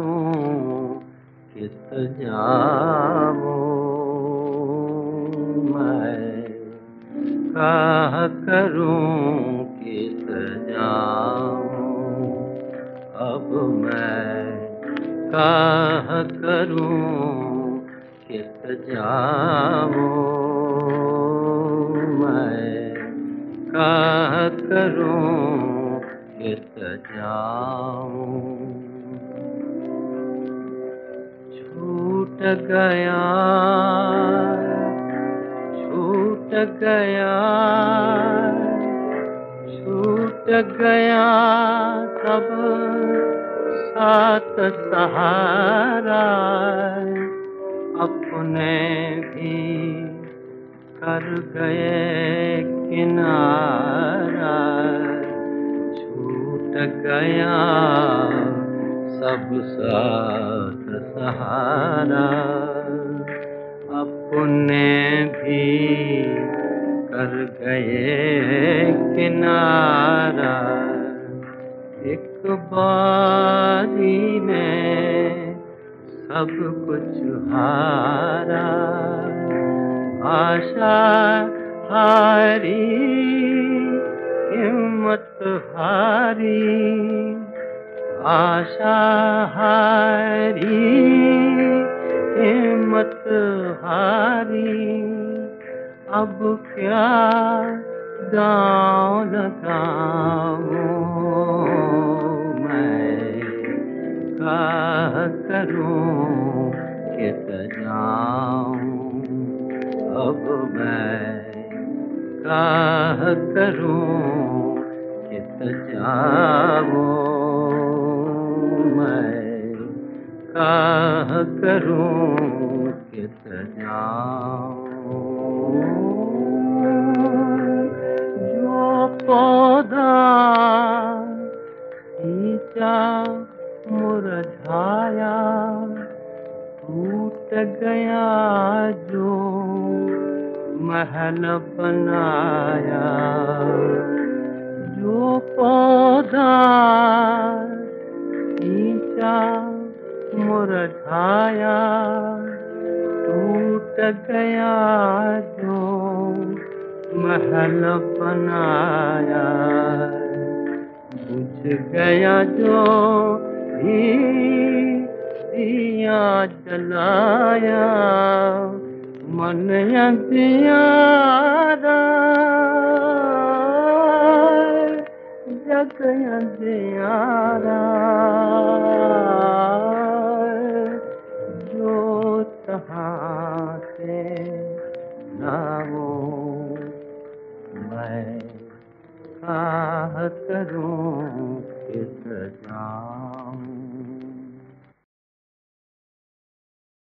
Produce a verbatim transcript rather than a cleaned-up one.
करूं किस जाऊं मैं, काह करूं किस जाऊं। अब मैं काह करूं किस जाऊं मैं, काह करूं किस जाऊं। छूट गया छूट गया छूट गया सब साथ सहारा, अपने भी कर गए किनारा। छूट गया सब साथ सहारा, अपने भी कर गए किनारा। एक बारी में सब कुछ हारा, आशा हारी हिम्मत हारी, आशा हारी हिम्मत हारी। अब क्या गाँव लगाऊं मैं, काह करूं किस जाऊं। अब मैं काह करूं किस जाऊं मैं, काह करूं किस जाऊं। जो पौधा खींचा मुरझाया, टूट गया जो महल बनाया। जो पौधा खींचा मुरझाया, टूट गया जो महल बनाया। बुझ गया जो भी दिया जलाया, मन अंधियारा जग अंधियारा। जो तहाँ से लाऊं मैं, काह करूं किस जाऊं।